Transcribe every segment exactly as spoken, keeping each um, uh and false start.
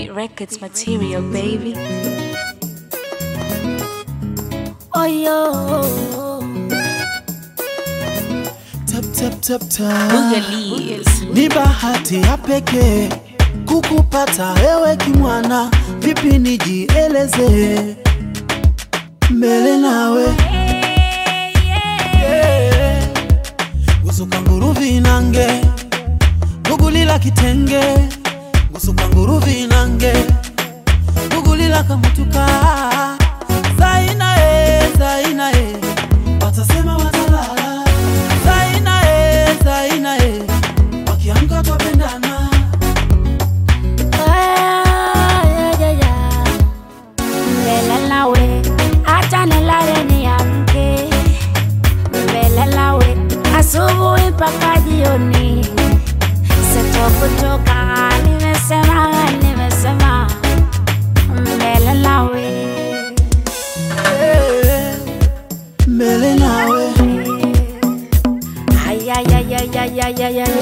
Beat Records material, baby. Oh yo, tap tap tap tap. Boogalies. Ni bahati ya pekee kukupata wewe kimwana, vipi nijieleze mbele nawe. Yeah. Gusuka nguruvi nange, gugulila kitenge. Gusuka nguruvi nange, gugulila kamutuka. Zaina e, zaina e, watasema watalala. Zaina e, zaina e, wakiamka twapendana. yeah yeah yeah. Mbele lawe, acha nilale niamke. Mbele lawe, asubuhi mpaka jioni. Sitokutoka, nimesema, nimesema. Mbele lawe, Mbele nawe. ay ay ay ay ay ay ay ay.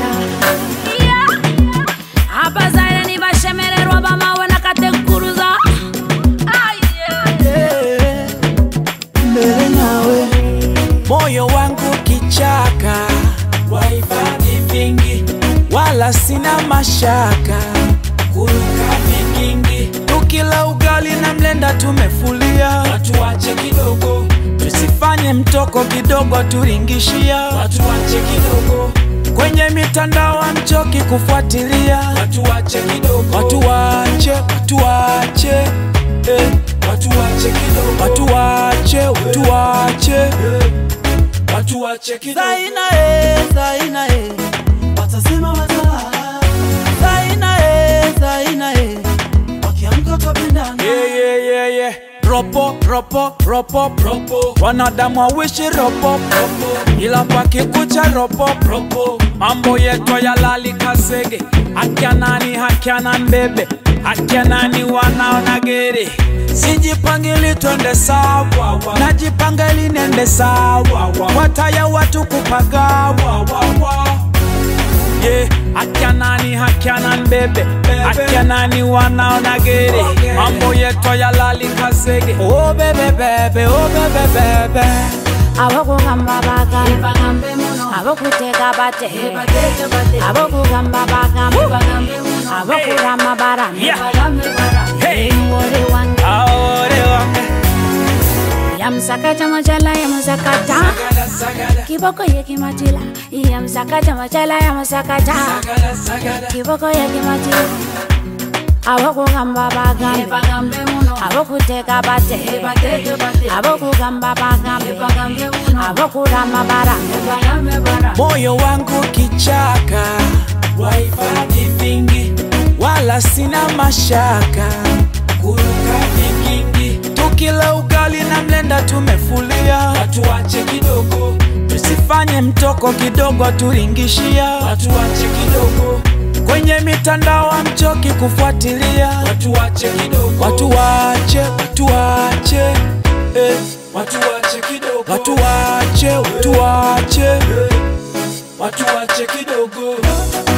Hapa zaire ni bashemererwa bamawe nakatenkuruza. Ay Yeah. Mbele nawe. Moyo wangu kichaka, wahifadhi vingi, wala sina mashaka, kuruka vikingi. Tukila ugali na mlenda tumefulia, watu wache kidogo, tusifanye mtoko kidogo turingishia, watu wache kidogo. Kwenye mitandao mchoki kufuatilia, watu wache kidogo, watu wache, watu wache, eh. Watu wache kidogo, watu wache, watu wache, eh. Watu wache kidogo. Zaina e, zaina e, watasema watalala. Zaina e, zaina e, wakiamka twapendana. Yeah, yeah, yeah, yeah. Ropo, ropo, ropo, ropo. Wanadamu wawishi ropo, ropo. Ila pakikucha ropo, ropo. Mambo yetu ya lali kasege. Akia nani, akia nan bebe. Akia nani wanaona gere. Sijipangili twende sawa, najipanga ili nende sawa. Wataya watu kupagawa. Yeah, akia nani, akia nan bebe. Akia nani wanaona gere. Mambo yetu ya lali kasege. Oh bebe bebe, oh bebe bebe. abokugamba bagambe, abokuteka bate, abokugamba bagambe, abokurama barame. Hey, Wore wange, aore wange. yamsakata machala yamusakata. Sagada, sagada. Kiboko yekimatila, yamsakata machala yamusakata. Sagada, sagada. Kiboko yekimatila, abokugamba bagambe, abokuteka bate, abokugamba bagambe, abokurama barame. Moyo wangu kichaka, wahifadhi vingi, wala sina mashaka, kuruka vikingi. Tukila ugali na mlenda tumefulia, watu wache kidogo, tusifanye mtoko kidogo turingishia, watu wache kidogo. Kwenye mitandao mchoki kufuatilia, watu wache kidogo, watu wache, watu wache, eh. Watu wache kidogo, watu wache, watu wache, eh. Watu wache kidogo.